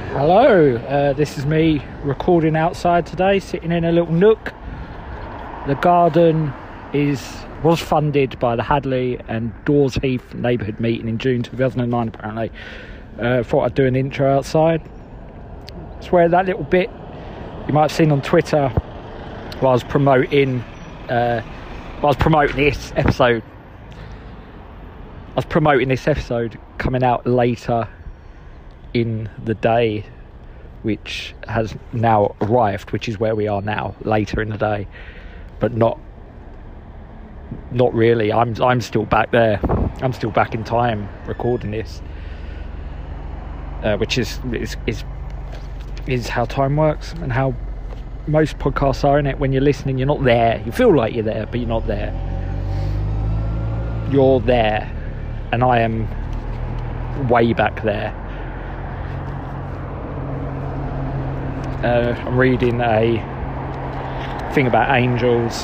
Hello, this is me recording outside today, sitting in a little nook. The garden was funded by the Hadley and Dawes Heath neighbourhood meeting in June 2009 apparently. Thought I'd do an intro outside. It's where that little bit you might have seen on Twitter while I was promoting this episode. I was promoting this episode coming out later in the day, which has now arrived, which is where we are now, later in the day, but not really. I'm still back there. I'm still back in time recording this, which is how time works and how most podcasts are, in it. When you're listening, you're not there. You feel like you're there, but you're not there. You're there, and I am way back there. I'm reading a thing about angels,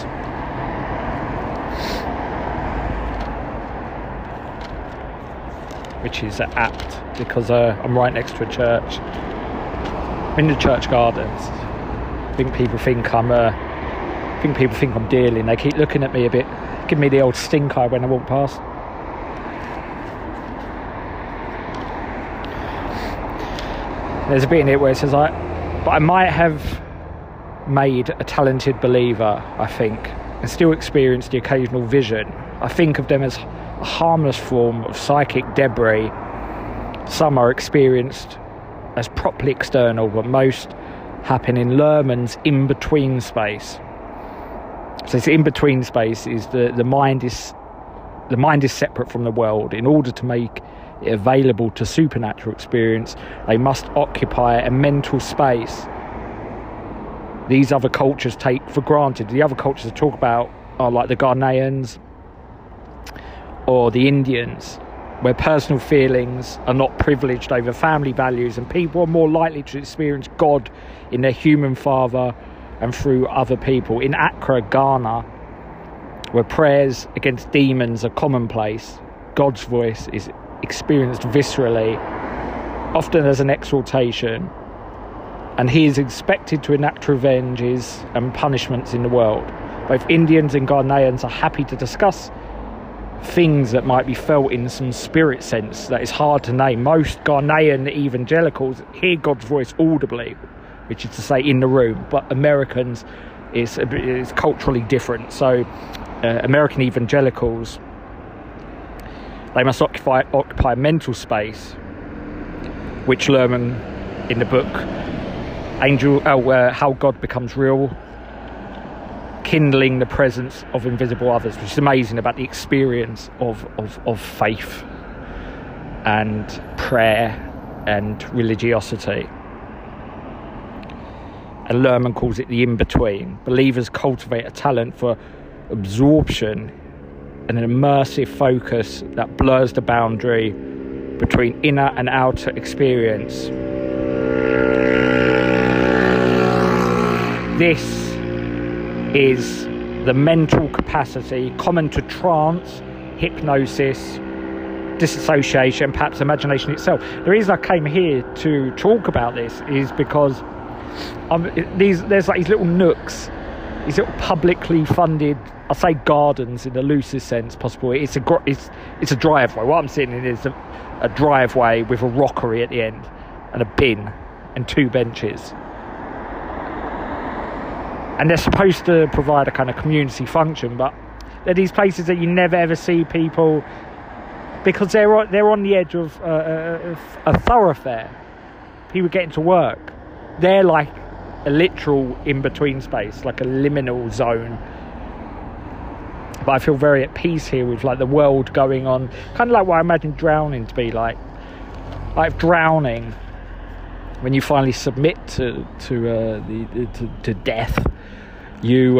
which is apt because I'm right next to a church. I'm in the church gardens. I think people think I'm dealing. They keep looking at me a bit, giving me the old stink eye when I walk past. There's a bit in it where it says, but I might have made a talented believer, I think, and still experience the occasional vision. I think of them as a harmless form of psychic debris. Some are experienced as properly external, but most happen in Luhrmann's in-between space. So this in-between space is the mind is separate from the world. In order to make it available to supernatural experience, they must occupy a mental space these other cultures take for granted. The other cultures I talk about are like the Ghanaians or the Indians, where personal feelings are not privileged over family values, and people are more likely to experience God in their human father and through other people. In Accra, Ghana, where prayers against demons are commonplace, God's voice is experienced viscerally, often as an exhortation, and he is expected to enact revenges and punishments in the world. Both Indians and Ghanaians are happy to discuss things that might be felt in some spirit sense that is hard to name. Most Ghanaian evangelicals hear God's voice audibly, which is to say in the room, but Americans is culturally different. So American evangelicals, they must occupy mental space, which Luhrmann in the book How God Becomes Real, kindling the presence of invisible others, which is amazing about the experience of faith and prayer and religiosity. And Luhrmann calls it the in-between. Believers cultivate a talent for absorption and an immersive focus that blurs the boundary between inner and outer experience. This is the mental capacity common to trance, hypnosis, disassociation, perhaps imagination itself. The reason I came here to talk about this is because there's like these little nooks, these little publicly funded, I say gardens in the loosest sense possible. It's a driveway. What I'm sitting in is a driveway with a rockery at the end and a bin and two benches. And they're supposed to provide a kind of community function, but they're these places that you never ever see people, because they're on the edge of a thoroughfare. People getting to work. They're like a literal in-between space, like a liminal zone. But I feel very at peace here with like the world going on, kind of like what I imagine drowning to be like drowning. When you finally submit to death, you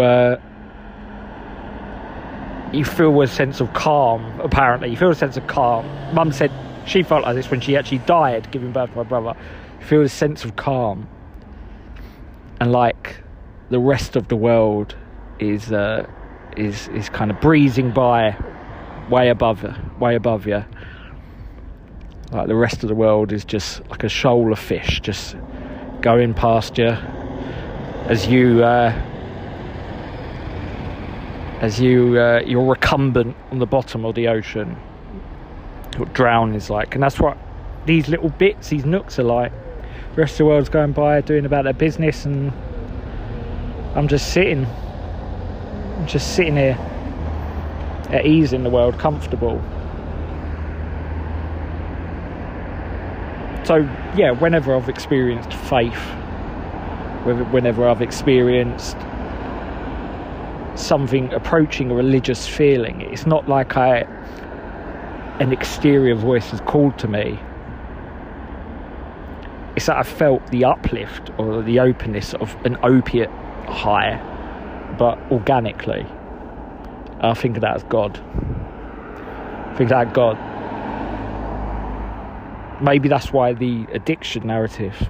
feel a sense of calm. Apparently, you feel a sense of calm. Mum said she felt like this when she actually died, giving birth to my brother. You feel a sense of calm, and like the rest of the world is kind of breezing by, way above you. Like the rest of the world is just like a shoal of fish just going past you as you're recumbent on the bottom of the ocean. What drown is like, and that's what these little bits, these nooks are like. The rest of the world's going by doing about their business, and I'm just sitting here at ease in the world, comfortable. So yeah, whenever I've experienced faith, whenever I've experienced something approaching a religious feeling, it's not like an exterior voice has called to me. It's that I felt the uplift or the openness of an opiate high, but organically. I think of that as God. Maybe that's why the addiction narrative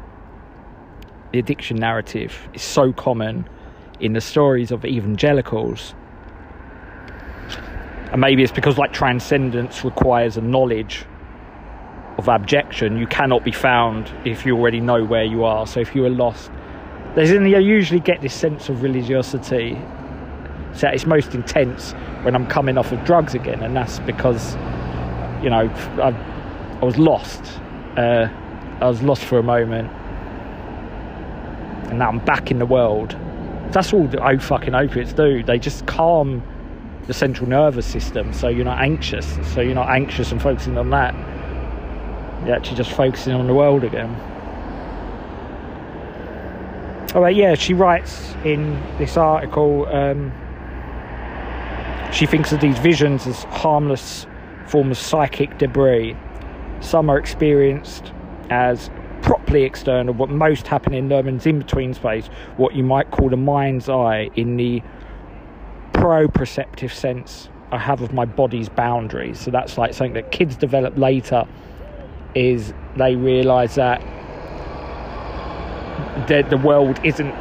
is so common in the stories of evangelicals. And maybe it's because like transcendence requires a knowledge of abjection. You cannot be found if you already know where you are. So if you are lost, you usually get this sense of religiosity. So it's most intense when I'm coming off of drugs again, and that's because, you know, I was lost. I was lost for a moment, and now I'm back in the world. That's all the fucking opiates do. They just calm the central nervous system, so you're not anxious. So you're not anxious and focusing on that. You're actually just focusing on the world again. All right, yeah, she writes in this article, she thinks of these visions as harmless forms of psychic debris. Some are experienced as properly external, but most happen in Lerman's in-between space, what you might call the mind's eye, in the proprioceptive sense I have of my body's boundaries. So that's like something that kids develop later, is they realise that the world isn't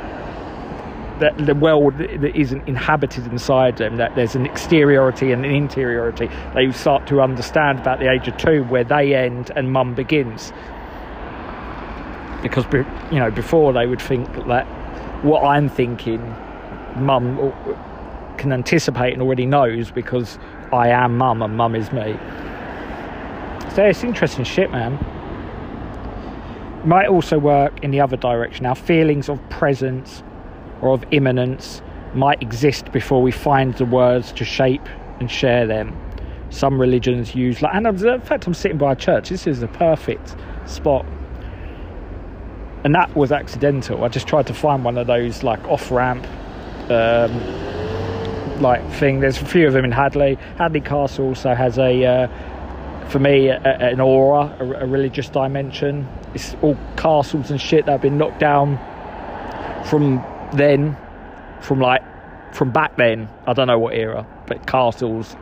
inhabited inside them, that there's an exteriority and an interiority. They start to understand about the age of 2 where they end and mum begins. Because, you know, before they would think that what I'm thinking, mum can anticipate and already knows because I am mum and mum is me. So it's interesting shit, man. It might also work in the other direction. Our feelings of presence or of imminence might exist before we find the words to shape and share them. Some religions use, and in fact I'm sitting by a church. This is the perfect spot. And that was accidental. I just tried to find one of those like off-ramp like thing. There's a few of them in Hadley. Hadley Castle also has for me, an aura, a religious dimension. It's all castles and shit that have been knocked down from back then. I don't know what era, but castles.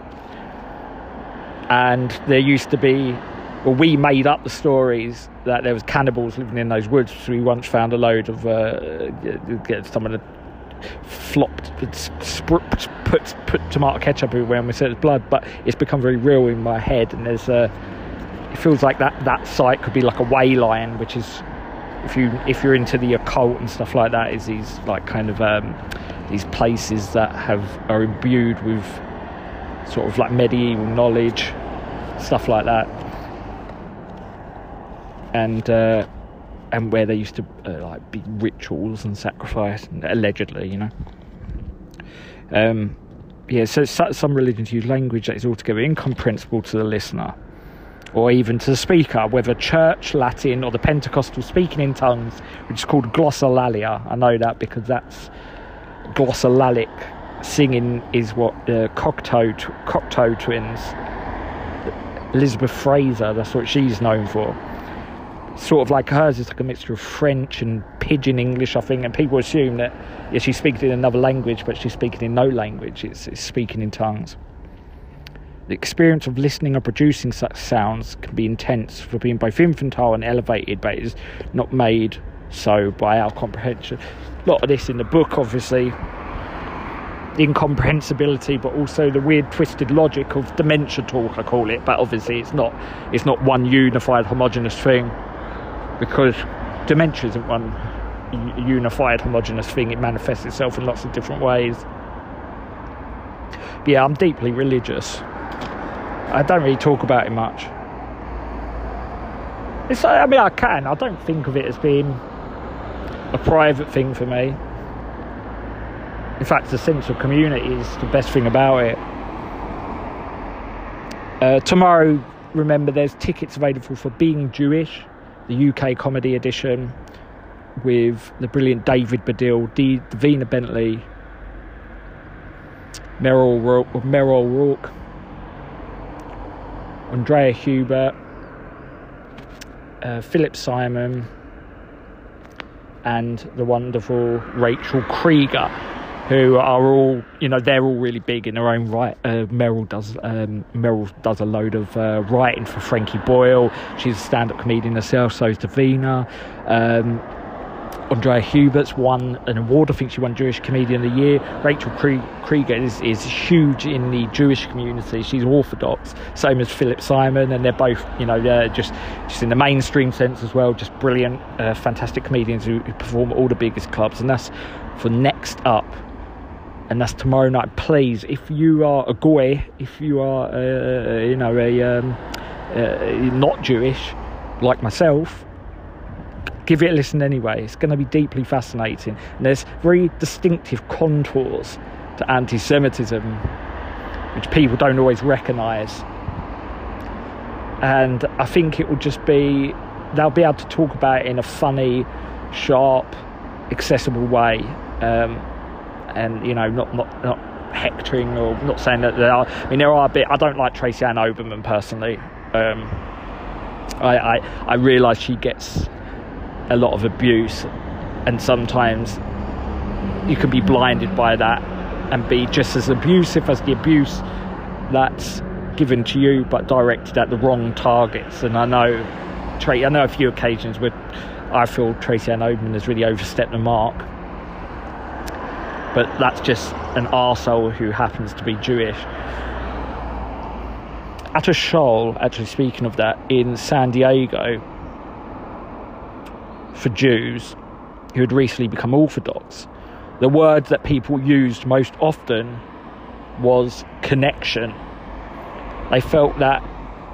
And there used to be, well, we made up the stories that there was cannibals living in those woods. So we once found a load of someone had flopped, put tomato ketchup everywhere, and we said it's blood. But it's become very real in my head, and there's it feels like that site could be like a way line, which is, if you're into the occult and stuff like that, is these like kind of these places that are imbued with sort of like medieval knowledge, stuff like that. And where there used to like be rituals and sacrifice, allegedly, you know. So some religions use language that is altogether incomprehensible to the listener, or even to the speaker, whether church, Latin, or the Pentecostal speaking in tongues, which is called glossolalia. I know that because that's glossolalic singing is what the Cocteau twins, Elizabeth Fraser, that's what she's known for. Sort of like hers is like a mixture of French and pidgin English, I think, and people assume that she's speaking in another language, but she's speaking in no language. It's speaking in tongues. The experience of listening or producing such sounds can be intense for being both infantile and elevated, but it is not made so by our comprehension. A lot of this in the book, obviously, the incomprehensibility, but also the weird twisted logic of dementia talk, I call it. But obviously it's not one unified homogenous thing, because dementia isn't one unified homogenous thing. It manifests itself in lots of different ways. But yeah, I'm deeply religious. I don't really talk about it much. I don't think of it as being a private thing for me. In fact, the sense of community is the best thing about it. Tomorrow, remember, there's tickets available for Being Jewish, the UK comedy edition, with the brilliant David Baddiel, Davina Bentley, Meryl O'Rourke, Andrea Hubert, Philip Simon, and the wonderful Rachel Krieger, who are all, they're all really big in their own right. Meryl does a load of writing for Frankie Boyle. She's a stand-up comedian herself, so is Davina. Andrea Hubert's won an award. I think she won Jewish Comedian of the Year. Rachel Krieger is huge in the Jewish community. She's Orthodox, same as Philip Simon, and they're both, just in the mainstream sense as well, just brilliant, fantastic comedians who perform at all the biggest clubs. And that's for Next Up, and that's tomorrow night. Please, if you are a goy, if you are, not Jewish like myself, give it a listen anyway. It's going to be deeply fascinating. And there's very distinctive contours to anti-Semitism, which people don't always recognise. And I think it will just be, they'll be able to talk about it in a funny, sharp, accessible way. And, not hectoring, or not saying that there are. There are a bit. I don't like Tracy Ann Oberman personally. I realise she gets a lot of abuse, and sometimes you can be blinded by that and be just as abusive as the abuse that's given to you, but directed at the wrong targets. And I know a few occasions where I feel Tracy Ann Oberman has really overstepped the mark, but that's just an arsehole who happens to be Jewish. At a shul, actually, speaking of that, in San Diego, for Jews who had recently become Orthodox, the word that people used most often was connection. They felt that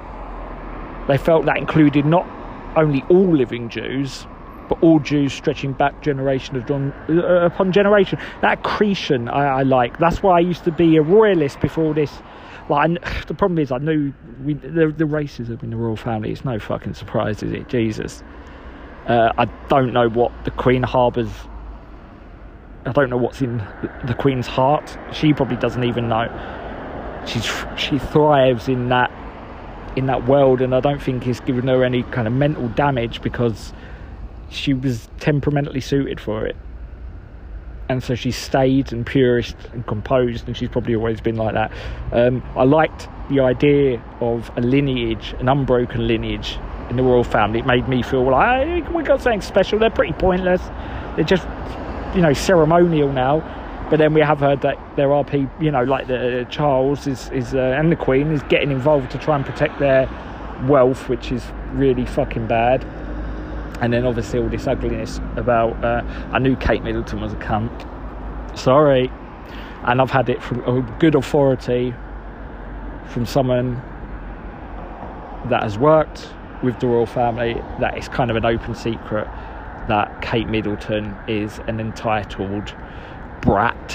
included not only all living Jews, but all Jews stretching back generation upon generation. That accretion I like. That's why I used to be a royalist before this. The problem is, I knew the racism in the royal family. It's no fucking surprise, is it? Jesus. I don't know what the Queen harbours. I don't know what's in the Queen's heart. She probably doesn't even know. She thrives in that world, and I don't think it's given her any kind of mental damage, because she was temperamentally suited for it, and so she stayed and purist and composed, and she's probably always been like that. I liked the idea of a lineage, an unbroken lineage in the royal family. It made me feel, we got something special. They're pretty pointless. They're just, ceremonial now. But then we have heard that there are people, like the Charles is and the Queen is getting involved to try and protect their wealth, which is really fucking bad. And then obviously all this ugliness about, I knew Kate Middleton was a cunt. Sorry. And I've had it from a good authority, from someone that has worked with the royal family, that it's kind of an open secret that Kate Middleton is an entitled brat.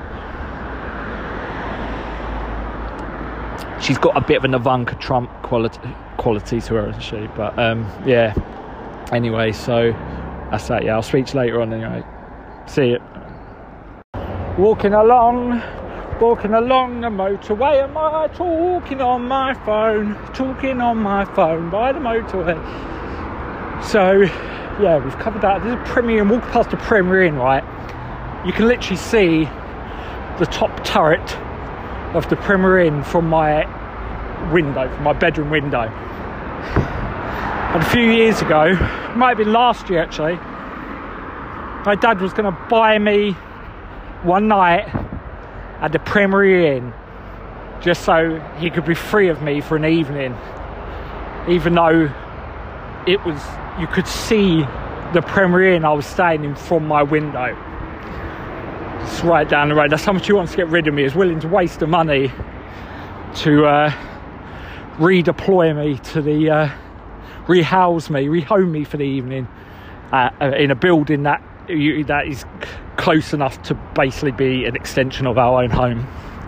She's got a bit of an Ivanka Trump quality to her, isn't she? But yeah. Anyway, so that's that. Yeah, I'll speak to you later on anyway. See you. Walking along the motorway, am I talking on my phone by the motorway. So yeah, we've covered that. There's a Premier Inn. Walk past the Premier Inn, right? You can literally see the top turret of the Premier Inn from my window, from my bedroom window. And a few years ago, it might have been last year actually, my dad was going to buy me one night at the Premier Inn just so he could be free of me for an evening, even though it was, you could see the Premier Inn I was staying in from my window. It's right down the road. That's how much he wants to get rid of me. He's willing to waste the money to redeploy me to the rehome me for the evening in a building that is close enough to basically be an extension of our own home.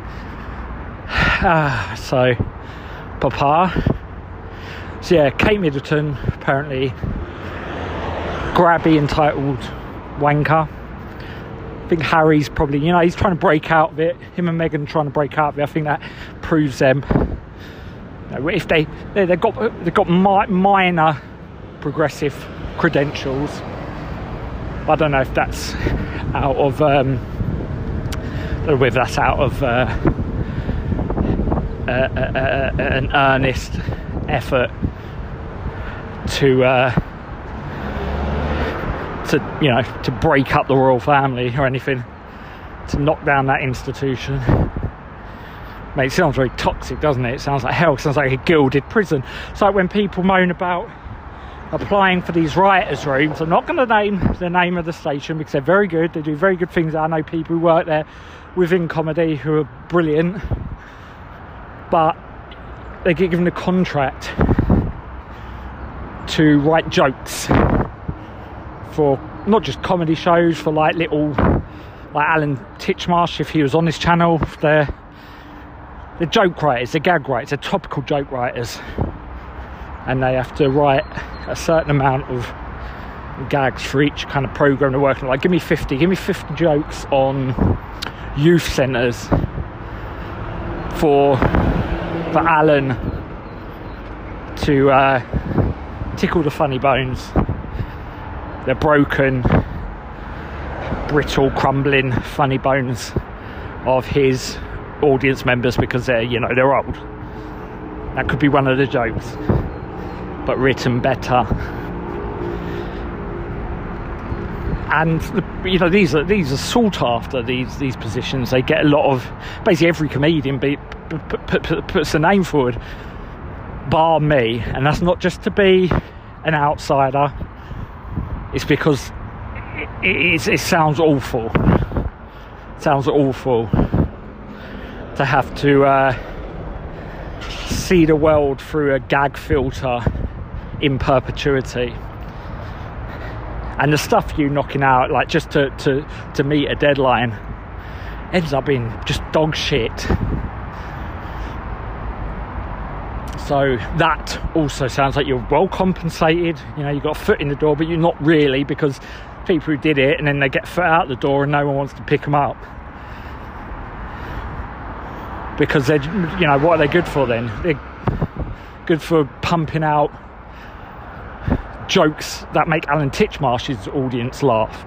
So Papa. So yeah, Kate Middleton, apparently grabby, entitled wanker. I think Harry's probably, he's trying to break out of it. Him and Meghan trying to break out of it. I think that proves them. If they've got minor progressive credentials. I don't know if that's out of an earnest effort to break up the royal family or anything, to knock down that institution. Mate, it sounds very toxic, doesn't it? It sounds like hell. It sounds like a gilded prison. It's like when people moan about applying for these writers' rooms. I'm not going to name the name of the station because they're very good. They do very good things. I know people who work there within comedy who are brilliant, but they get given a contract to write jokes for not just comedy shows, for like Alan Titchmarsh, if he was on this channel. They're joke writers, they're gag writers, they're topical joke writers, and they have to write a certain amount of gags for each kind of program they're working on. Like, give me 50 jokes on youth centres for Alan to tickle the funny bones, the broken, brittle, crumbling funny bones of his audience members, because they're old. That could be one of the jokes, but written better. And these are sought after, these positions. They get a lot of, basically every comedian puts a name forward, bar me, and that's not just to be an outsider. It's because it sounds awful. It sounds awful to have to see the world through a gag filter in perpetuity. And the stuff you knocking out, like just to meet a deadline, ends up being just dog shit. So that also sounds like you're well compensated. You've got a foot in the door, but you're not really, because people who did it and then they get foot out the door and no one wants to pick them up. Because they're, what are they good for then? They're good for pumping out jokes that make Alan Titchmarsh's audience laugh,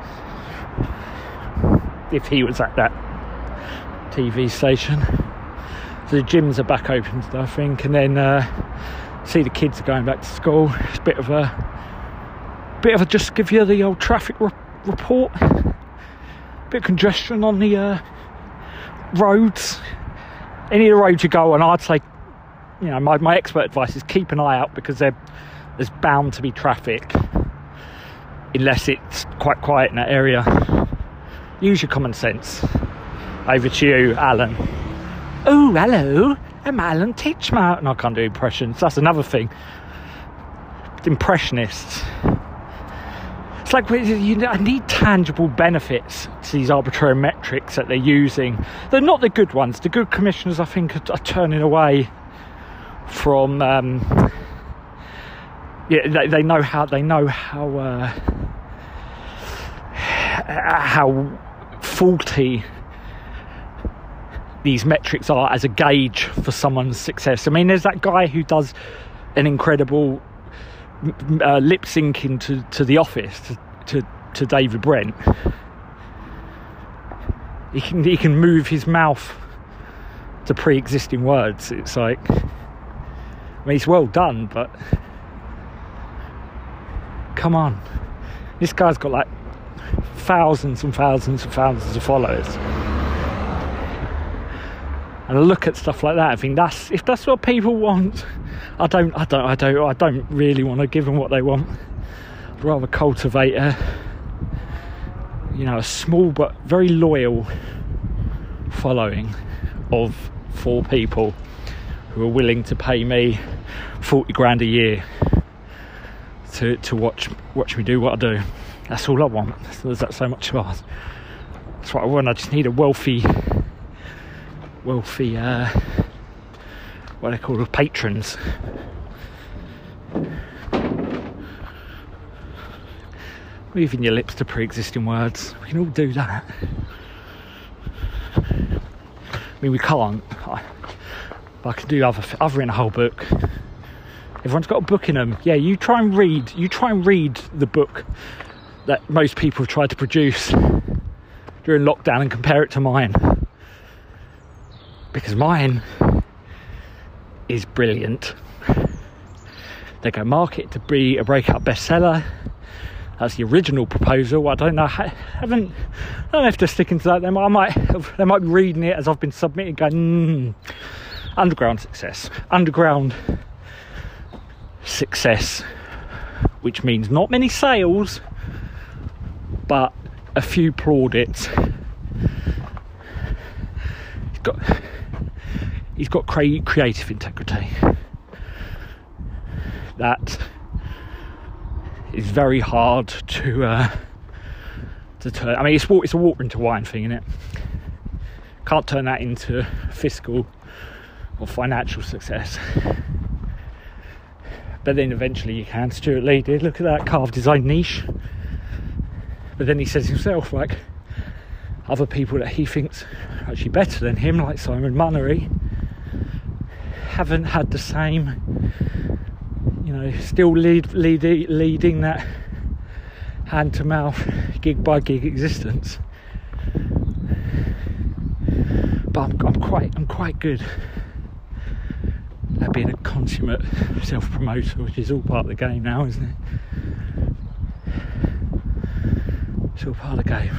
if he was at that TV station. So the gyms are back open, I think, and then see the kids are going back to school. It's a bit of a just give you the old traffic report. Bit of congestion on the roads. Any of the roads you go on, I'd say, my expert advice is keep an eye out, because there's bound to be traffic, unless it's quite quiet in that area. Use your common sense. Over to you, Alan. Oh, hello, I'm Alan Titchmarsh. No, I can't do impressions. That's another thing. Impressionists. It's like, I need tangible benefits to these arbitrary metrics that they're using. They're not the good ones. The good commissioners, I think, are turning away from. They know how faulty these metrics are as a gauge for someone's success. I mean, there's that guy who does an incredible lip syncing to The Office, to David Brent. He can move his mouth to pre-existing words. It's like, I mean, it's well done, but come on, this guy's got like thousands and thousands and thousands of followers. And I look at stuff like that, I think if that's what people want, I don't really want to give them what they want. I'd rather cultivate a small but very loyal following of 4 people who are willing to pay me 40 grand a year to watch me do what I do. That's all I want. There's that so much to ask. That's what I want. I just need a wealthy what they call patrons. Moving your lips to pre-existing words. We can all do that. I mean, we can't. But I can do other. I've written a whole book. Everyone's got a book in them. Yeah, you try and read the book that most people have tried to produce during lockdown and compare it to mine. Because mine is brilliant. They go market to be a breakout bestseller. That's the original proposal. I don't know. I don't know if they're sticking to that. They might be reading it as I've been submitting, going, underground success, which means not many sales, but a few plaudits. He's got creative integrity. That is very hard to turn. I mean, it's a water into wine thing, isn't it? Can't turn that into fiscal or financial success. But then eventually you can. Stuart Lee did. Look at that carved design niche. But then he says himself, like, other people that he thinks are actually better than him, like Simon Munnery, haven't had the same, still leading that hand-to-mouth, gig-by-gig existence. But I'm quite good at being a consummate self-promoter, which is all part of the game now, isn't it? It's all part of the game.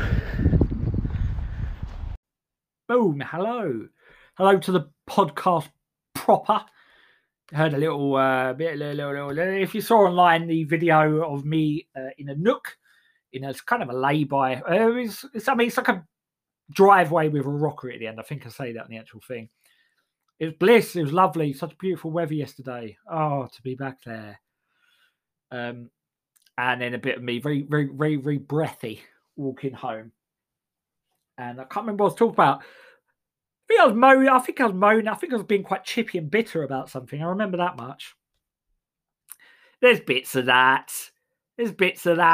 Boom! Hello to the podcast proper. I heard a little bit. If you saw online the video of me in a nook, in a kind of a lay-by, it's like a driveway with a rocker at the end. I think I say that in the actual thing. It was bliss. It was lovely. Such beautiful weather yesterday. Oh, to be back there. And then a bit of me, very, very, very, very breathy, walking home. And I can't remember what I was talking about. I think I was being quite chippy and bitter about something. I remember that much. There's bits of that. Bits of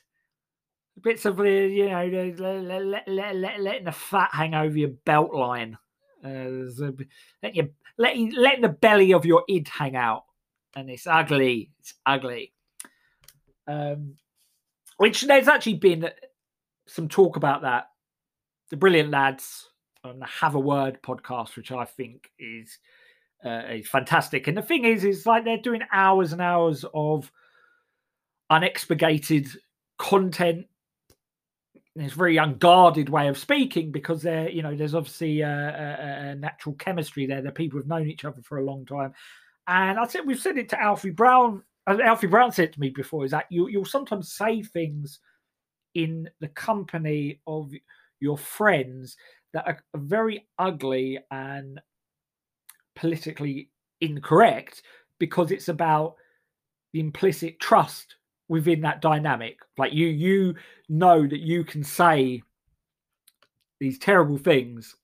letting the fat hang over your belt line. Letting the belly of your id hang out, and it's ugly. Which there's actually been some talk about that. The brilliant lads on the Have a Word podcast, which I think is fantastic. And the thing is like they're doing hours and hours of unexpurgated content. And it's a very unguarded way of speaking because there's obviously a natural chemistry there. That people have known each other for a long time. And we've said it to Alfie Brown. Alfie Brown said it to me before, is that you'll sometimes say things in the company of your friends that are very ugly and politically incorrect because it's about the implicit trust within that dynamic. Like you know that you can say these terrible things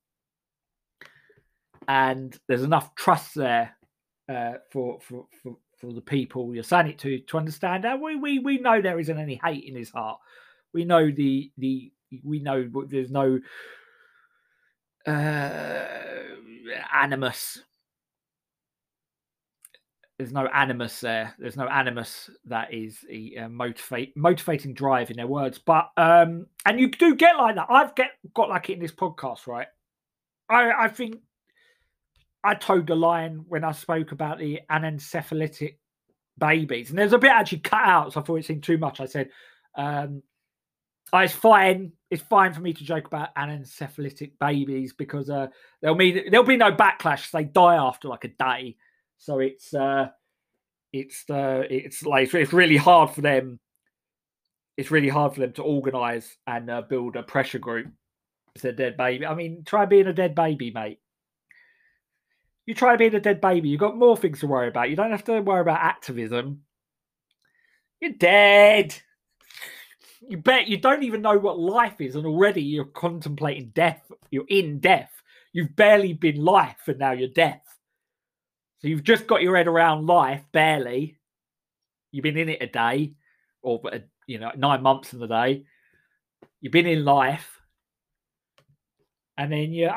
and there's enough trust there for the people you're saying it to understand that we know there isn't any hate in his heart. We know we know there's no animus. There's no animus there. There's no animus that is a motivating drive in their words. But and you do get like that. I've got like it in this podcast, right? I think I toed the line when I spoke about the anencephalitic babies, and there's a bit actually cut out, so I thought it seemed too much. I said It's fine. It's fine for me to joke about anencephalitic babies because there'll be no backlash if they die after like a day. So it's really hard for them. It's really hard for them to organise and build a pressure group. It's a dead baby. I mean, try being a dead baby, mate. You try being a dead baby. You've got more things to worry about. You don't have to worry about activism. You're dead. You bet you don't even know what life is, and already you're contemplating death. You're in death. You've barely been life, and now you're death. So you've just got your head around life, barely. You've been in it a day, or 9 months in the day. You've been in life, and then you're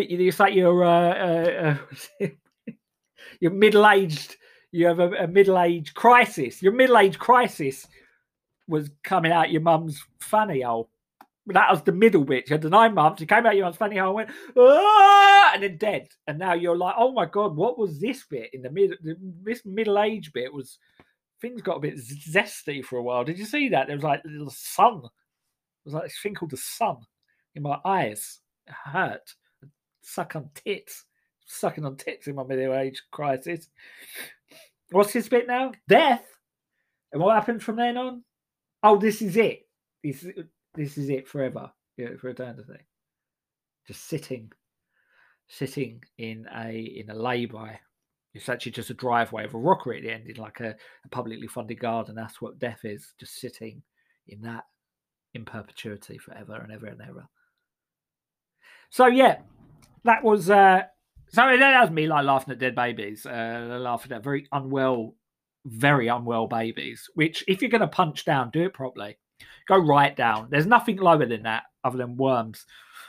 middle-aged. You have a middle-aged crisis. Your middle-aged crisis was coming out your mum's fanny hole. That was the middle bit. You had the 9 months. You came out your mum's fanny hole and went, ah! And then dead. And now you're like, oh my God, what was this bit in the middle? This middle-aged bit was, things got a bit zesty for a while. Did you see that? There was like the sun. It was like this thing called the sun in my eyes. It hurt. Sucking on tits in my middle-aged crisis. What's this bit now? Death. And what happens from then on? Oh, this is it. This is it forever. Yeah, for eternity. Just sitting in a lay-by. It's actually just a driveway of a rockery at the end, in like a publicly funded garden. That's what death is. Just sitting in that in perpetuity forever and ever and ever. So yeah, that was that was me like laughing at dead babies, laughing at very unwell babies. Which, if you're going to punch down, do it properly. Go right down. There's nothing lower than that other than worms.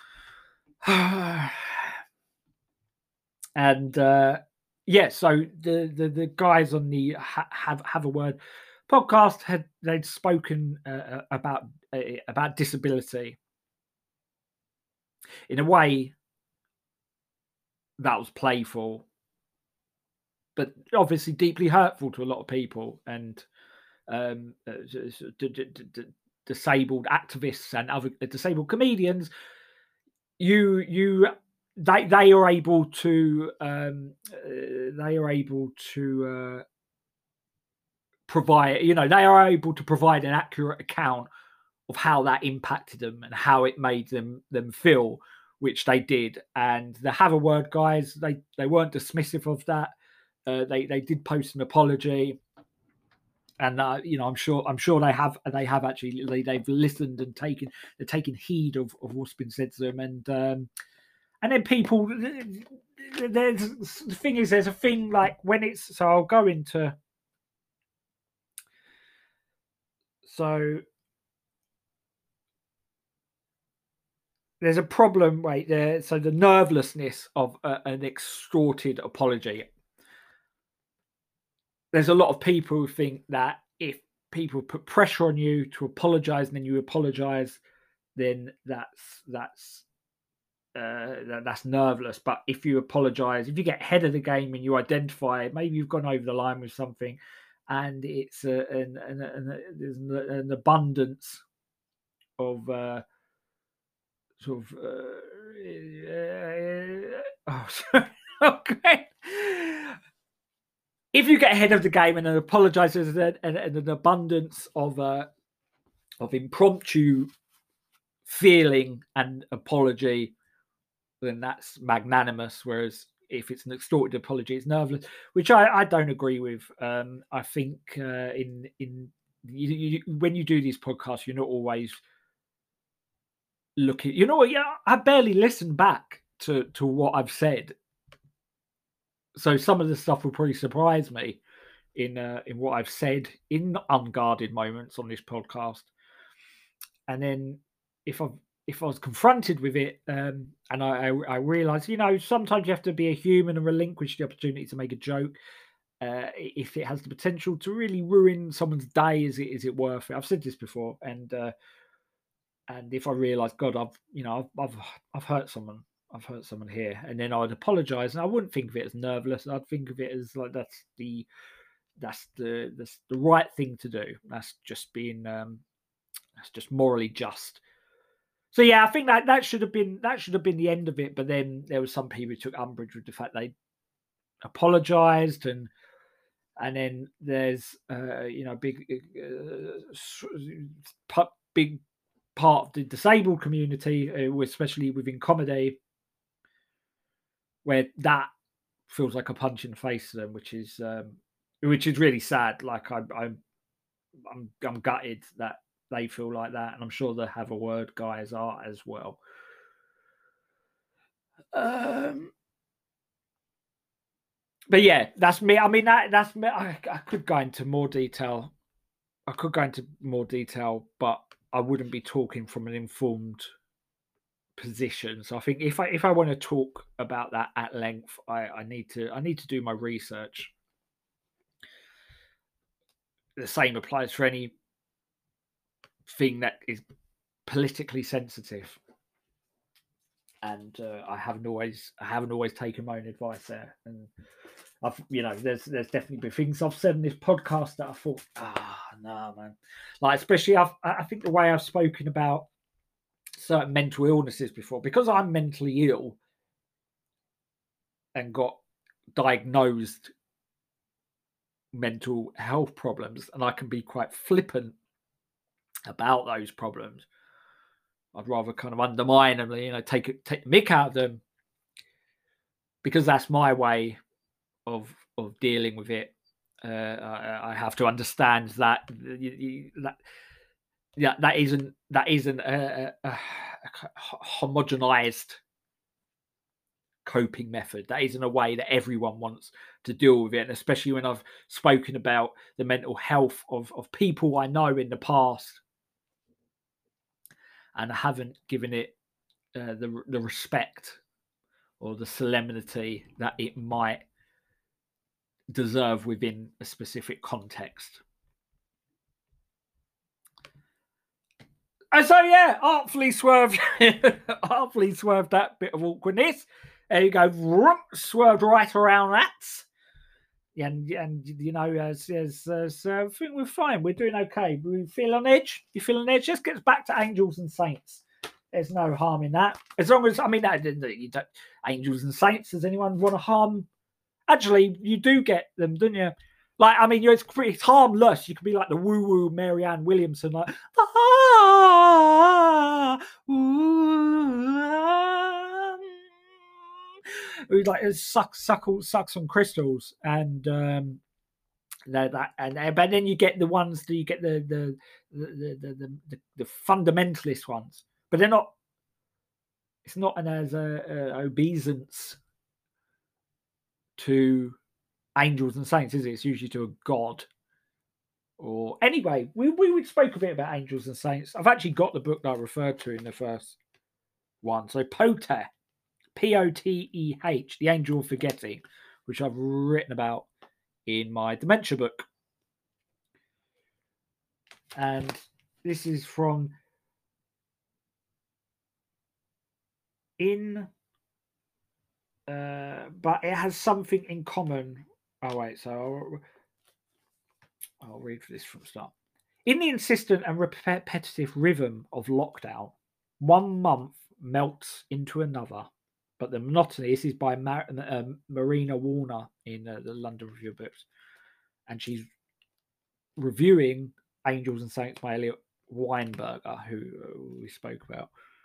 And yeah, so the guys on the have a word podcast they'd spoken about disability in a way that was playful, but obviously deeply hurtful to a lot of people, and disabled activists and other disabled comedians. They are able to provide, they are able to provide an accurate account of how that impacted them and how it made them feel, which they did. And the Have a Word guys, they weren't dismissive of that. They did post an apology, and I'm sure they have actually they've listened and taken heed of what's been said to them. And then people, there's a thing like when it's, so I'll go into, so there's a problem right there. So the nervousness of an extorted apology. There's a lot of people who think that if people put pressure on you to apologize and then you apologize, then that's nerveless. But if you apologize, if you get ahead of the game and you identify maybe you've gone over the line with something, and it's there's an abundance of okay. If you get ahead of the game and apologize, and an abundance of impromptu feeling and apology, then that's magnanimous. Whereas if it's an extorted apology, it's nerveless, which I don't agree with. I think when you do these podcasts, you're not always looking. I barely listen back to what I've said, so some of the stuff will probably surprise me in what I've said in unguarded moments on this podcast. And then if I was confronted with it, and I realize, sometimes you have to be a human and relinquish the opportunity to make a joke. If it has the potential to really ruin someone's day, is it worth it? I've said this before, and if I realize, God, I've hurt someone. I've hurt someone here, and then I'd apologize, and I wouldn't think of it as nerveless. I'd think of it as like that's the right thing to do. That's just being That's just morally just. So yeah, I think that should have been the end of it. But then there was some people who took umbrage with the fact they apologized, and then there's big part of the disabled community, especially within comedy, where that feels like a punch in the face to them, which is really sad. Like I'm gutted that they feel like that, and I'm sure the Have a Word guys are as well. But yeah, that's me. I mean, that's me. I could go into more detail. But I wouldn't be talking from an informed position. So I think if I want to talk about that at length, I need to do my research. The same applies for any thing that is politically sensitive. And I haven't always taken my own advice there. And I've, there's definitely been things I've said in this podcast that I thought, no, man. Like, especially I think the way I've spoken about certain mental illnesses before, because I'm mentally ill and got diagnosed mental health problems, and I can be quite flippant about those problems. I'd rather kind of undermine them, take the mick out of them, because that's my way of dealing with it. I have to understand that that isn't a homogenized coping method. That isn't a way that everyone wants to deal with it, and especially when I've spoken about the mental health of people I know in the past, and I haven't given it the respect or the solemnity that it might deserve within a specific context. And so yeah, artfully swerved that bit of awkwardness. There you go, swerved right around that. And I think we're fine. We're doing okay. We feel on edge. You feel on edge? Just gets back to Angels and Saints. There's no harm in that. As long as, you don't, Angels and Saints, does anyone want to harm? Actually, you do get them, don't you? Like, it's harmless. You could be like the woo-woo Marianne Williamson, like, who's like, sucks on crystals, and but then you get the ones that you get the fundamentalist ones, but they're not. It's not an obeisance to angels and saints, is it? It's usually to a god. Or anyway, we spoke a bit about angels and saints. I've actually got the book that I referred to in the first one. So Poteh, Poteh, The Angel of Forgetting, which I've written about in my dementia book. And this is from but it has something in common. Oh wait, so I'll read this from the start. In the insistent and repetitive rhythm of lockdown, 1 month melts into another, but the monotony. This is by Marina Warner in the London Review of Books, and she's reviewing Angels and Saints by Elliot Weinberger, who we spoke about.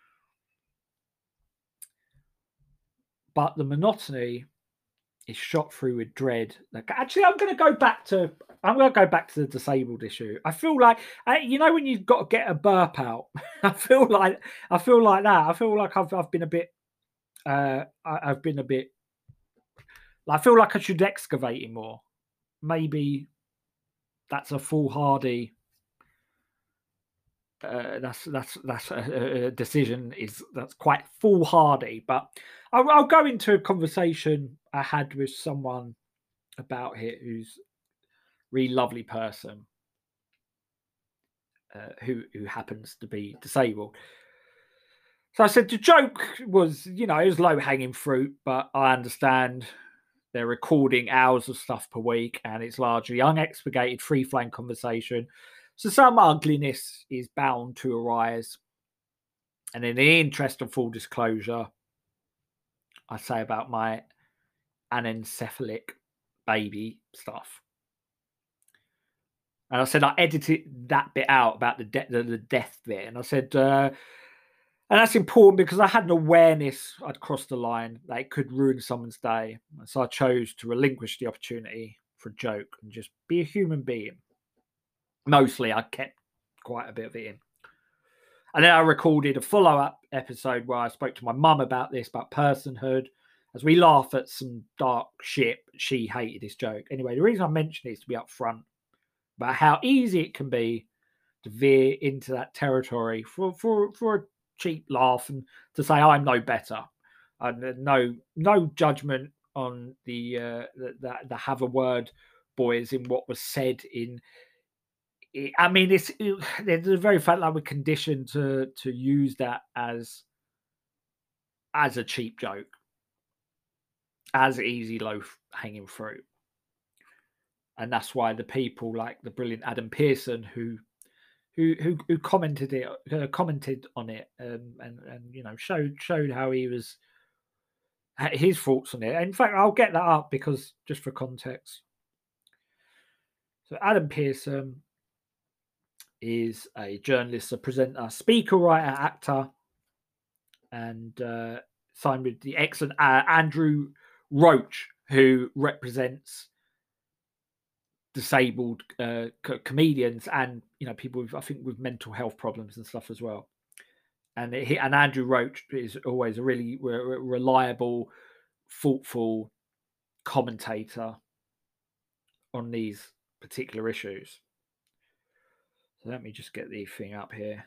But the monotony is shot through with dread. Actually, I'm going to go back to the disabled issue. I feel like, when you've got to get a burp out, I feel like that. I feel like I've been a bit. I've been a bit. I feel like I should excavate it more. Maybe that's a foolhardy. That's a decision that's quite foolhardy, but I'll go into a conversation I had with someone about it who's a really lovely person who happens to be disabled. So I said the joke was, it was low-hanging fruit, but I understand they're recording hours of stuff per week and it's largely unexpurgated, free-flowing conversation. So some ugliness is bound to arise. And in the interest of full disclosure, I say about my anencephalic baby stuff. And I said I edited that bit out about the death bit. And I said, and that's important because I had an awareness I'd crossed the line that it could ruin someone's day. So I chose to relinquish the opportunity for a joke and just be a human being. Mostly I kept quite a bit of it in. And then I recorded a follow-up episode where I spoke to my mum about this, about personhood, as we laugh at some dark shit. She hated this joke. Anyway, the reason I mention it is to be upfront about how easy it can be to veer into that territory for a cheap laugh and to say I'm no better. No judgment on the have a word boys in what was said in. I mean, it's the very fact that we're conditioned to use that as a cheap joke, as easy loaf hanging fruit. And that's why the people like the brilliant Adam Pearson who commented on it and you know showed how he was his thoughts on it. In fact, I'll get that up because just for context. So Adam Pearson is a journalist, a presenter, speaker, writer, actor, and signed with the excellent Andrew Roach, who represents disabled comedians and people with, I think, with mental health problems and stuff as well. And Andrew Roach is always a really reliable, thoughtful commentator on these particular issues. So let me just get the thing up here.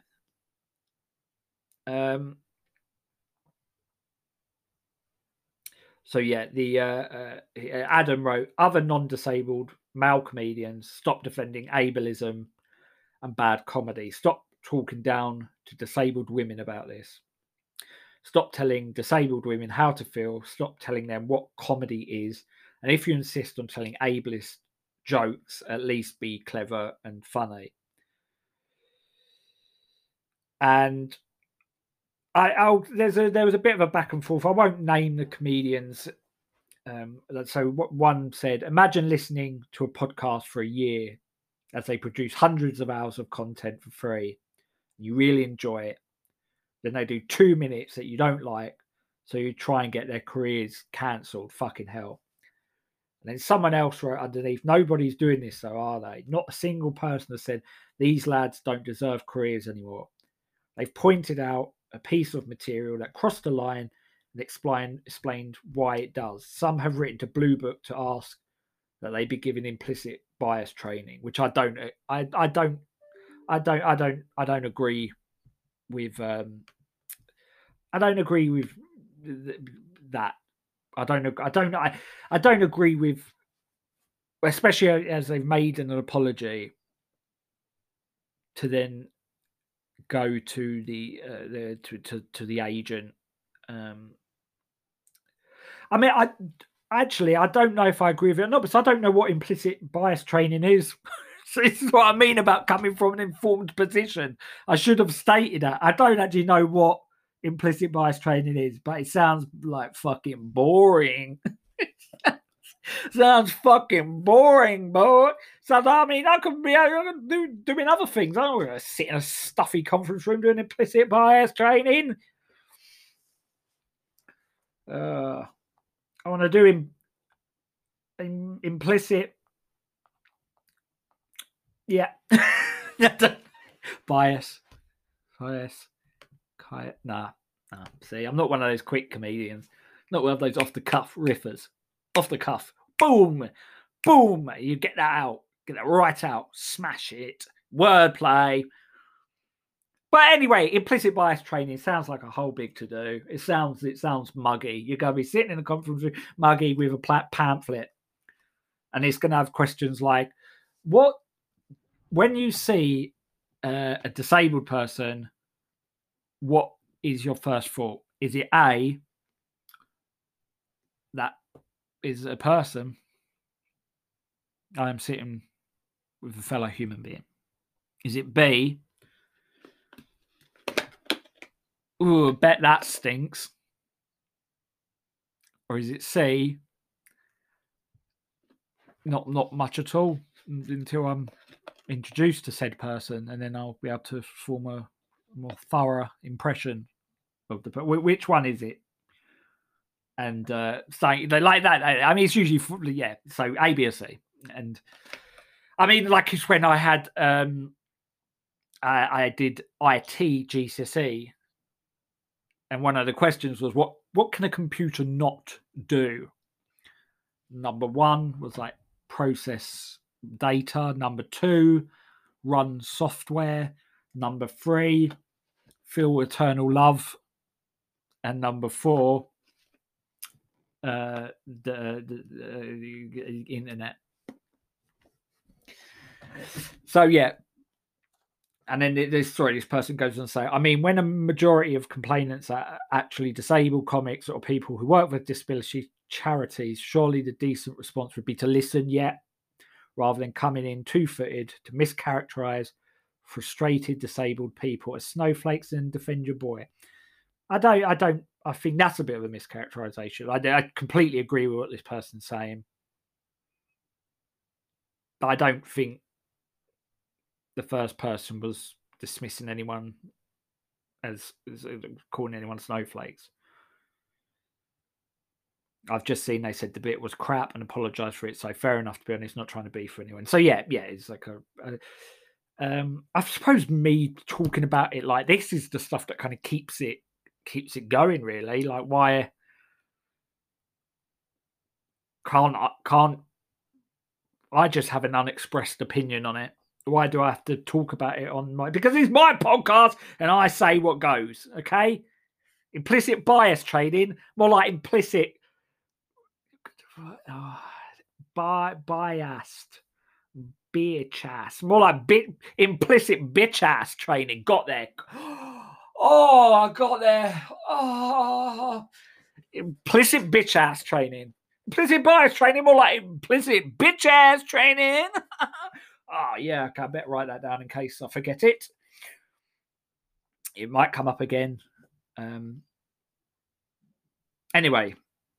So yeah, the Adam wrote, other non-disabled male comedians stop defending ableism and bad comedy. Stop talking down to disabled women about this. Stop telling disabled women how to feel. Stop telling them what comedy is. And if you insist on telling ableist jokes, at least be clever and funny. And there was a bit of a back and forth. I won't name the comedians. So what one said, imagine listening to a podcast for a year as they produce hundreds of hours of content for free. You really enjoy it. Then they do 2 minutes that you don't like, so you try and get their careers cancelled. Fucking hell. And then someone else wrote underneath, nobody's doing this though, are they? Not a single person has said these lads don't deserve careers anymore. They've pointed out a piece of material that crossed the line and explained why it does. Some have written to Blue Book to ask that they be given implicit bias training, which I don't agree with. I don't agree with that. I don't agree with, especially as they've made an apology, to then go to the agent. I mean, I don't know if I agree with it or not, because I don't know what implicit bias training is. So this is what I mean about coming from an informed position. I should have stated that. I don't actually know what implicit bias training is, but it sounds like fucking boring. Sounds fucking boring, boy. So I mean, I could be doing other things. I don't want to sit in a stuffy conference room doing implicit bias training. I want to do implicit. Yeah. bias. Nah. See, I'm not one of those quick comedians. Not one of those off the cuff riffers. Off the cuff. Boom. Boom. You get that out. Get that right out. Smash it. Wordplay. But anyway, implicit bias training sounds like a whole big to do. It sounds muggy. You're going to be sitting in a conference room muggy with a pamphlet. And it's going to have questions like, when you see a disabled person, what is your first thought? Is it A, that is a person? I am sitting with a fellow human being. Is it B? Ooh, bet that stinks. Or is it C? Not much at all until I'm introduced to said person, and then I'll be able to form a more thorough impression of the. Which one is it? And saying they like that. I mean, it's usually So A, B, or C, and I mean, like it's when I had I did IT GCSE, and one of the questions was what can a computer not do? Number one was like process data. Number two, run software. Number three, feel eternal love. And number four, the internet. So yeah. And then this person goes on to say, I mean, when a majority of complainants are actually disabled comics or people who work with disability charities, surely the decent response would be to listen yet, rather than coming in two-footed to mischaracterize frustrated disabled people as snowflakes and defend your boy. I think that's a bit of a mischaracterization. I completely agree with what this person's saying. But I don't think the first person was dismissing anyone as calling anyone snowflakes. I've just seen they said the bit was crap and apologized for it. So fair enough, to be honest, not trying to beef for anyone. So yeah, it's like I suppose me talking about it like this is the stuff that kind of keeps it going, really. Like, why can't I just have an unexpressed opinion on it? Why do I have to talk about it on because it's my podcast and I say what goes, okay? Implicit bias trading, more like implicit biased bitch ass, more like implicit bitch ass training. Got there. Oh, I got there. Oh, implicit bitch ass training. Implicit bias training, more like implicit bitch ass training. Oh, yeah, okay, I better write that down in case I forget it. It might come up again. Anyway,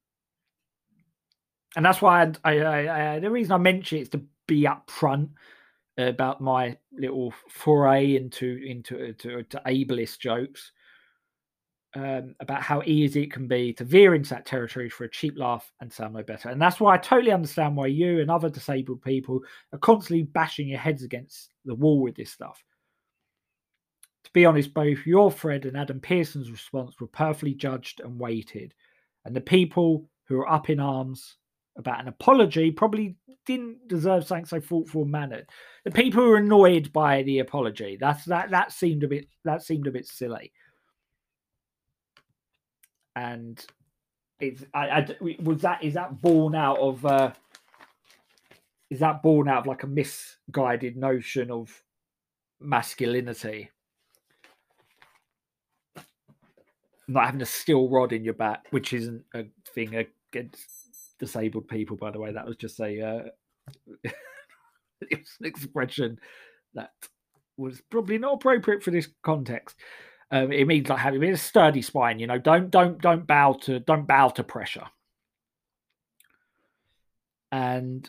and that's why the reason I mention it is to be upfront about my little foray into ableist jokes. About how easy it can be to veer into that territory for a cheap laugh and sound no better. And that's why I totally understand why you and other disabled people are constantly bashing your heads against the wall with this stuff. To be honest, both your Fred and Adam Pearson's response were perfectly judged and weighted. And the people who are up in arms about an apology probably didn't deserve something so thoughtful and mannered. The people who are annoyed by the apology, that seemed a bit silly. And is that born out of like a misguided notion of masculinity, not having a steel rod in your back, which isn't a thing against disabled people, by the way. That was just a it was an expression that was probably not appropriate for this context. It means like having a sturdy spine, don't bow to pressure. And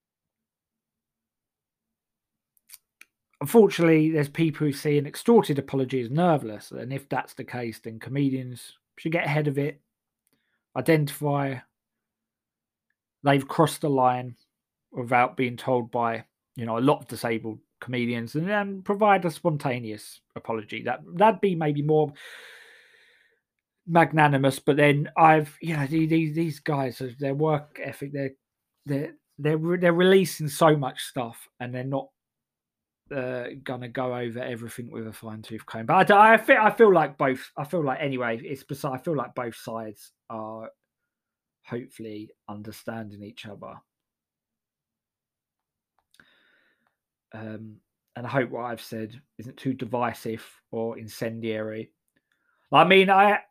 unfortunately, there's people who see an extorted apology as nerveless, and if that's the case, then comedians should get ahead of it, identify they've crossed the line without being told by a lot of disabled comedians, and then provide a spontaneous apology. That'd be maybe more magnanimous. But then these guys, their work ethic, they're releasing so much stuff, and they're not gonna go over everything with a fine-tooth comb. But I feel like both. I feel like anyway, it's beside. I feel like both sides are hopefully understanding each other. And I hope what I've said isn't too divisive or incendiary. I mean,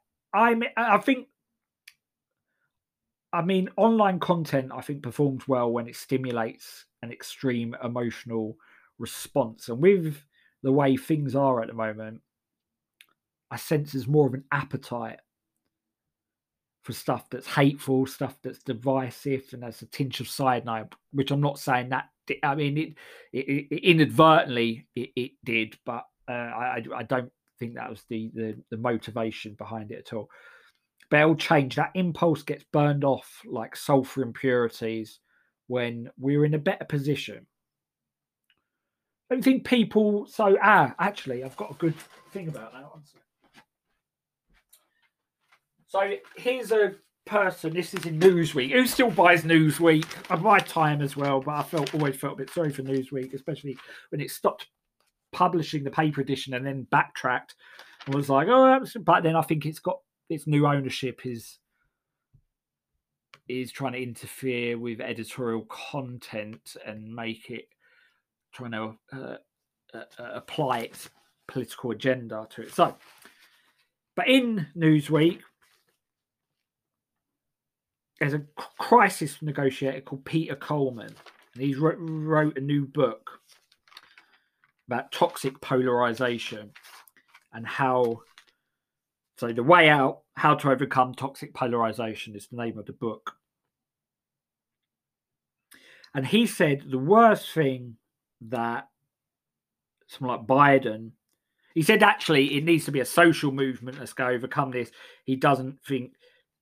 online content, I think, performs well when it stimulates an extreme emotional response. And with the way things are at the moment, I sense there's more of an appetite for stuff that's hateful, stuff that's divisive, and that's a tinge of cyanide. Which I'm not saying that. I mean, it inadvertently it did, but I don't think that was the motivation behind it at all. But it'll change. That impulse gets burned off like sulfur impurities when we're in a better position. I don't think people. So actually, I've got a good thing about that one. So here's a person. This is in Newsweek. Who still buys Newsweek? I buy Time as well, but I always felt a bit sorry for Newsweek, especially when it stopped publishing the paper edition and then backtracked and was like, oh, but then I think it's got its new ownership is trying to interfere with editorial content and make it trying to apply its political agenda to it. So, but in Newsweek, there's a crisis negotiator called Peter Coleman, and he wrote a new book about toxic polarization and how. So the way out, how to overcome toxic polarization, is the name of the book. And he said the worst thing that someone like Biden, he said actually it needs to be a social movement that's going to overcome this. He doesn't think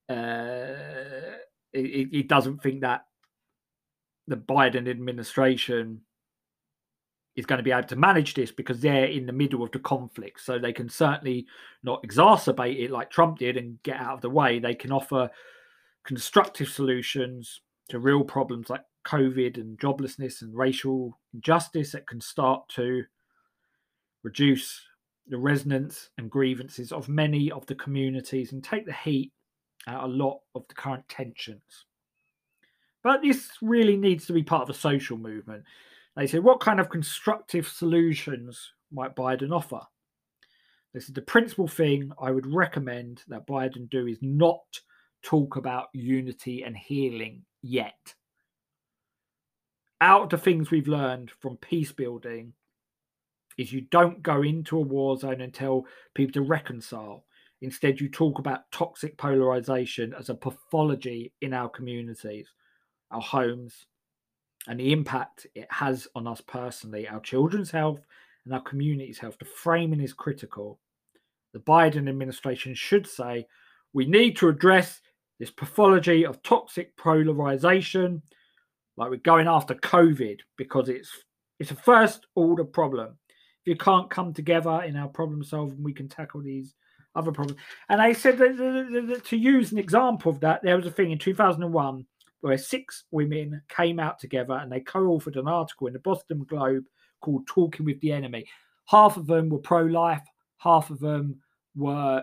he doesn't think that the Biden administration is going to be able to manage this because they're in the middle of the conflict. So they can certainly not exacerbate it like Trump did and get out of the way. They can offer constructive solutions to real problems like COVID and joblessness and racial injustice that can start to reduce the resonance and grievances of many of the communities and take the heat out a lot of the current tensions. But this really needs to be part of a social movement. They said, what kind of constructive solutions might Biden offer? This is the principal thing I would recommend that Biden do is not talk about unity and healing yet. Out of the things we've learned from peace building is you don't go into a war zone and tell people to reconcile. Instead, you talk about toxic polarization as a pathology in our communities, our homes, and the impact it has on us personally, our children's health and our community's health. The framing is critical. The Biden administration should say, we need to address this pathology of toxic polarization, like we're going after COVID, because it's a first order problem. If you can't come together in our problem solving, we can tackle these other problems. And they said that to use an example of that, there was a thing in 2001 where 6 women came out together and they co-authored an article in the Boston Globe called Talking with the Enemy. Half of them were pro-life, half of them were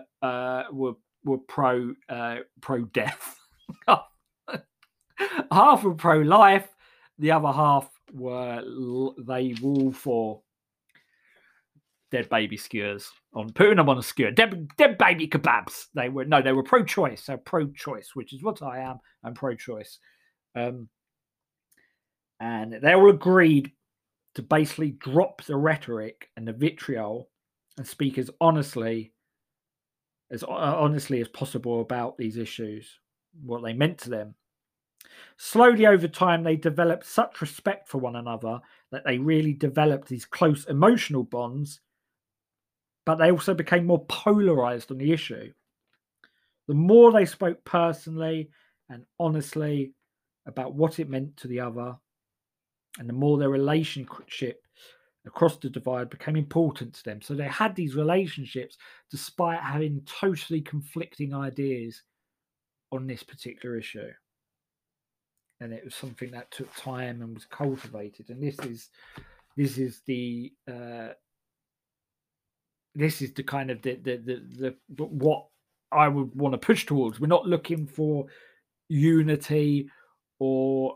pro-death. Half were pro-life, the other half were they were for dead baby skewers, on putting them on a skewer, dead baby kebabs. They were pro-choice. So pro-choice, which is what I am. I'm pro-choice, and they all agreed to basically drop the rhetoric and the vitriol and speak as honestly as possible about these issues, what they meant to them. Slowly over time, they developed such respect for one another that they really developed these close emotional bonds, but they also became more polarized on the issue. The more they spoke personally and honestly about what it meant to the other, and the more their relationship across the divide became important to them. So they had these relationships despite having totally conflicting ideas on this particular issue. And it was something that took time and was cultivated. And this is the kind of the what I would want to push towards. We're not looking for unity or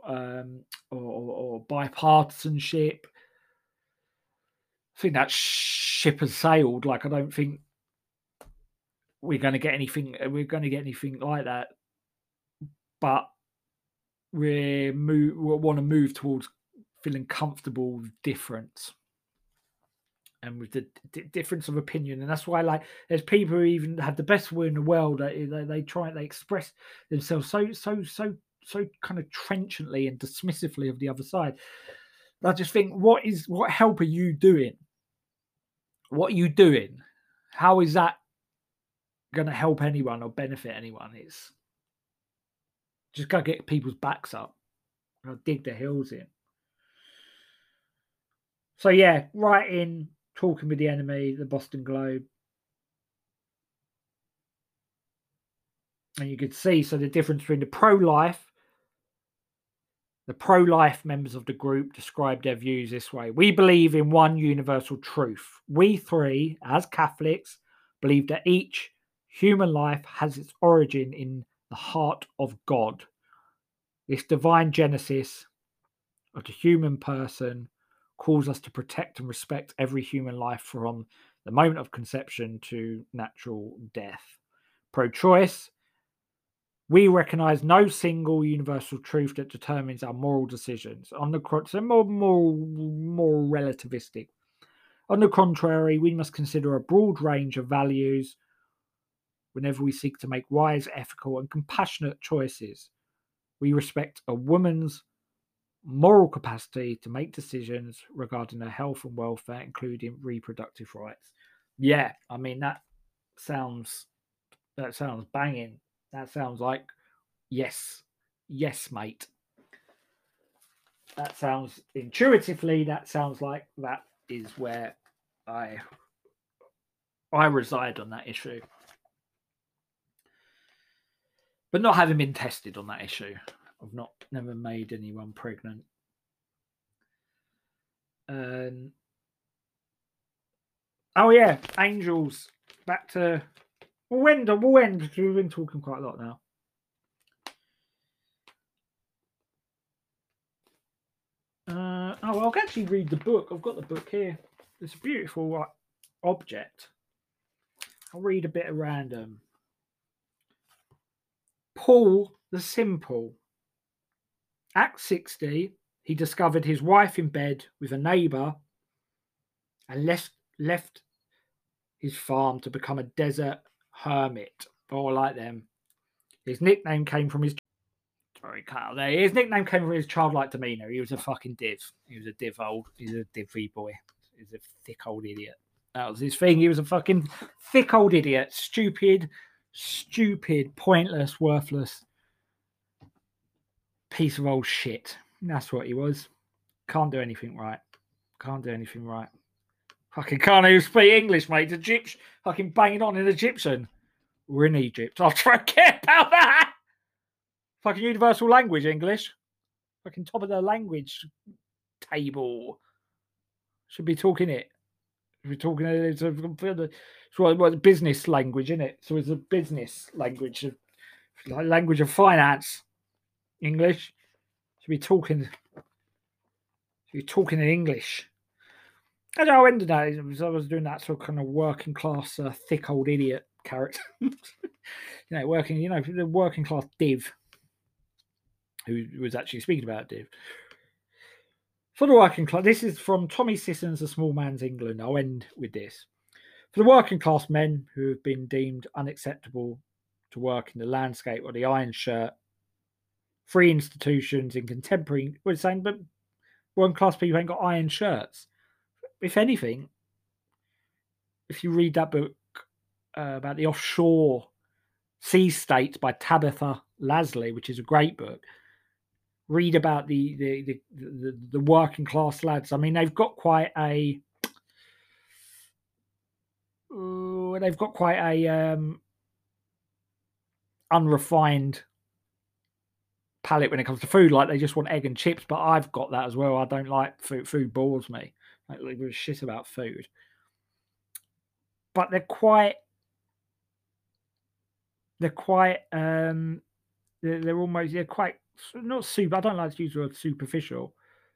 bipartisanship. I think that ship has sailed. Like, I don't think we're going to get anything. We're going to get anything like that. But we want to move towards feeling comfortable with difference. and with the difference of opinion. And that's why, like, there's people who even have the best will in the world. They express themselves so kind of trenchantly and dismissively of the other side. I just think, what help are you doing? What are you doing? How is that going to help anyone or benefit anyone? It's just got to get people's backs up. Dig their heels in. So yeah, right in Talking with the Enemy, the Boston Globe. And you could see, so the difference between the pro-life members of the group described their views this way. We believe in one universal truth. We three, as Catholics, believe that each human life has its origin in the heart of God. This divine genesis of the human person calls us to protect and respect every human life from the moment of conception to natural death. Pro-choice, we recognize no single universal truth that determines our moral decisions. On the contrary, more relativistic. On the contrary, we must consider a broad range of values whenever we seek to make wise, ethical, and compassionate choices. We respect a woman's moral capacity to make decisions regarding her health and welfare, including reproductive rights. Yeah, I mean that sounds banging. That sounds like yes, mate. That sounds intuitively. That sounds like that is where I reside on that issue. But not having been tested on that issue, I've never made anyone pregnant. Oh yeah, angels. Back to we'll end because we've been talking quite a lot now. I'll actually read the book. I've got the book here. It's a beautiful object. I'll read a bit of random. Paul the Simple. At 60, he discovered his wife in bed with a neighbour and left his farm to become a desert hermit. Oh, I like them. His nickname came from his... Sorry, cut out there. His nickname came from his childlike demeanour. He was a fucking div. He's a divvy boy. He's a thick old idiot. That was his thing. He was a fucking thick old idiot. Stupid, pointless, worthless piece of old shit. That's what he was. Can't do anything right. Fucking can't even speak English, mate. Egyptian, fucking banging on in Egyptian. We're in Egypt. I'll forget about that. Fucking universal language, English. Fucking top of the language table. Should be talking it. We're talking it's a business language, isn't it? So it's a business language, language of finance. English. Should be talking in English. And I ended that. I was doing that sort of kind of working class, thick old idiot character. The working class div who was actually speaking about div. For the working class, this is from Tommy Sisson's A Small Man's England. I'll end with this. For the working class men who have been deemed unacceptable to work in the landscape or the iron shirt, free institutions in contemporary, we're saying, but working class people ain't got iron shirts. If anything, if you read that book about the offshore sea states by Tabitha Lasley, which is a great book, read about the working class lads. I mean, they've got quite a unrefined palate when it comes to food. Like, they just want egg and chips, but I've got that as well. I don't like food. Food bores me. I don't give a shit about food. But they're quite not super. I don't like to use the word superficial.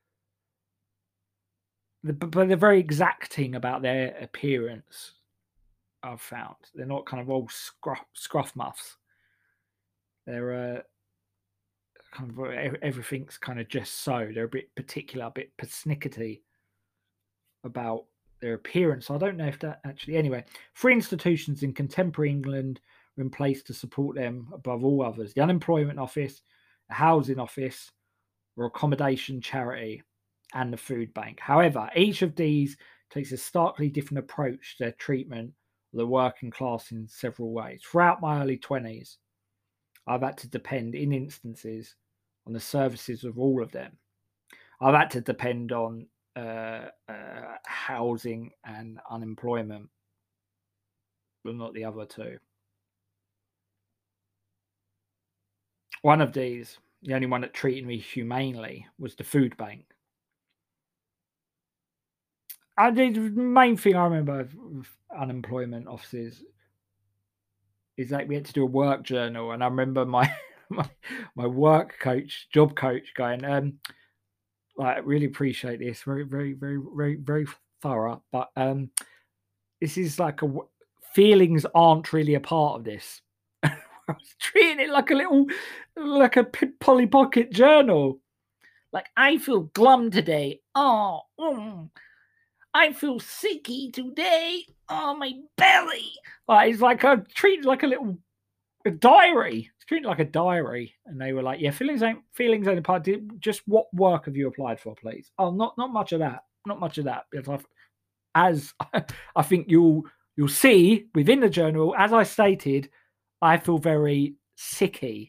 But they're very exacting about their appearance. I've found they're not kind of old scruff muffs. They're kind of everything's kind of just so. They're a bit particular, a bit persnickety about their appearance. I don't know if that actually. Anyway, three institutions in contemporary England were in place to support them above all others: the Unemployment Office, the Housing Office, or Accommodation Charity, and the Food Bank. However, each of these takes a starkly different approach to their treatment of the working class in several ways. Throughout my early 20s, I've had to depend in instances on the services of all of them. I've had to depend on housing and unemployment, but not the other two. One of these, the only one that treated me humanely, was the Food Bank. The main thing I remember of unemployment offices is that we had to do a work journal, and I remember my work coach, job coach, going, I really appreciate this, very, very, very, very, very thorough, but this is like feelings aren't really a part of this. I was treating it like a Polly Pocket journal. Like, I feel glum today. Oh, I feel sicky today. Oh, my belly. Like, it's like I'm treated like a diary. It's treated like a diary. And they were like, yeah, feelings ain't a part. Just what work have you applied for, please? Oh, not much of that. Not much of that. Because as I think you'll see within the journal, as I stated, I feel very sicky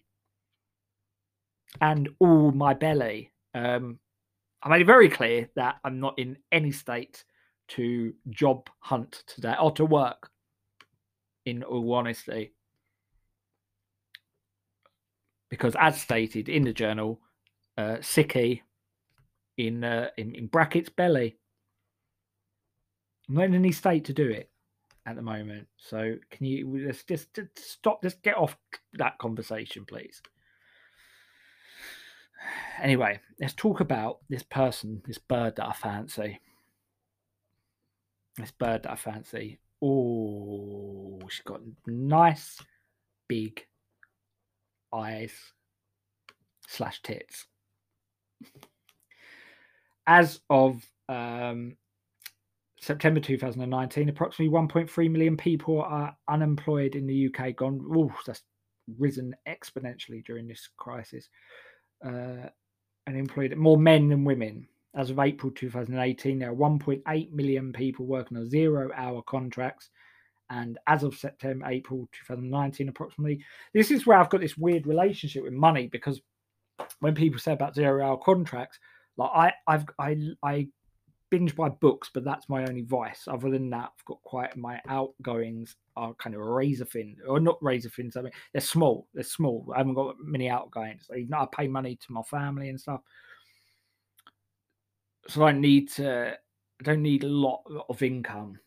and all my belly. I made it very clear that I'm not in any state to job hunt today or to work, in all honesty. Because as stated in the journal, sicky in brackets belly. I'm not in any state to do it at the moment. So can you just stop, just get off that conversation, please. Anyway, let's talk about this person, this bird that I fancy. Oh, she's got nice big eyes / tits. As of September 2019, approximately 1.3 million people are unemployed in the UK. That's risen exponentially during this crisis. And employed more men than women. As of April 2018, there are 1.8 million people working on 0-hour contracts. And as of April 2019, approximately, this is where I've got this weird relationship with money, because when people say about 0-hour contracts, like I binge buy books, but that's my only vice. Other than that, I've got my outgoings are kind of razor thin, or not razor thin. I mean, they're small. I haven't got many outgoings. I pay money to my family and stuff, so I don't need a lot of income.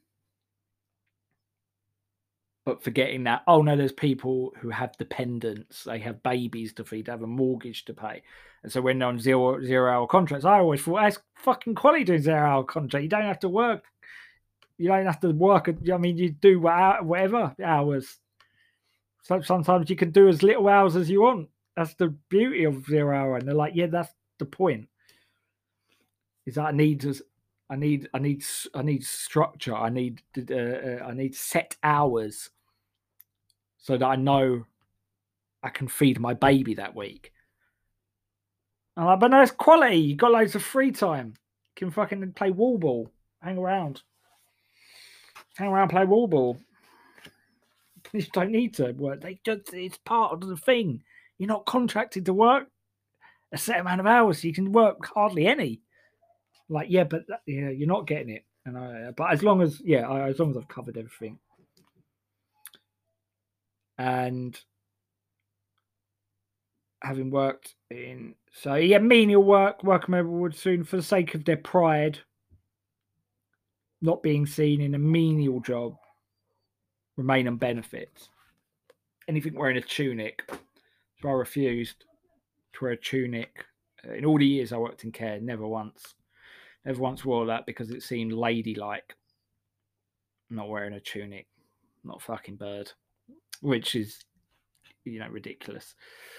But forgetting that, oh no, there's people who have dependents, they have babies to feed, they have a mortgage to pay. And so when they're on 0-hour contracts, I always thought, that's fucking quality doing 0-hour contract. You don't have to work. You don't have to work. I mean, you do whatever hours. So sometimes you can do as little hours as you want. That's the beauty of 0-hour. And they're like, yeah, that's the point. Is that I need structure. I need set hours so that I know I can feed my baby that week. I'm like, but no, it's quality. You got loads of free time. You can fucking play wall ball, hang around, play wall ball. You don't need to work. It's part of the thing. You're not contracted to work a set amount of hours, so you can work hardly any. Like, yeah, but you're not getting it. And but as long as I've covered everything, and having worked in, menial work would soon, for the sake of their pride, not being seen in a menial job, remain on benefits. Anything wearing a tunic, so I refused to wear a tunic. In all the years I worked in care, never once wore that, because it seemed ladylike. Not wearing a tunic, not fucking bird, which is, ridiculous.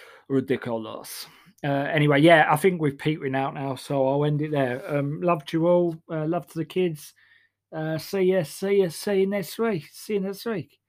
Anyway, I think we've petered out now, so I'll end it there. Love to you all. Love to the kids. See you next week. See you next week.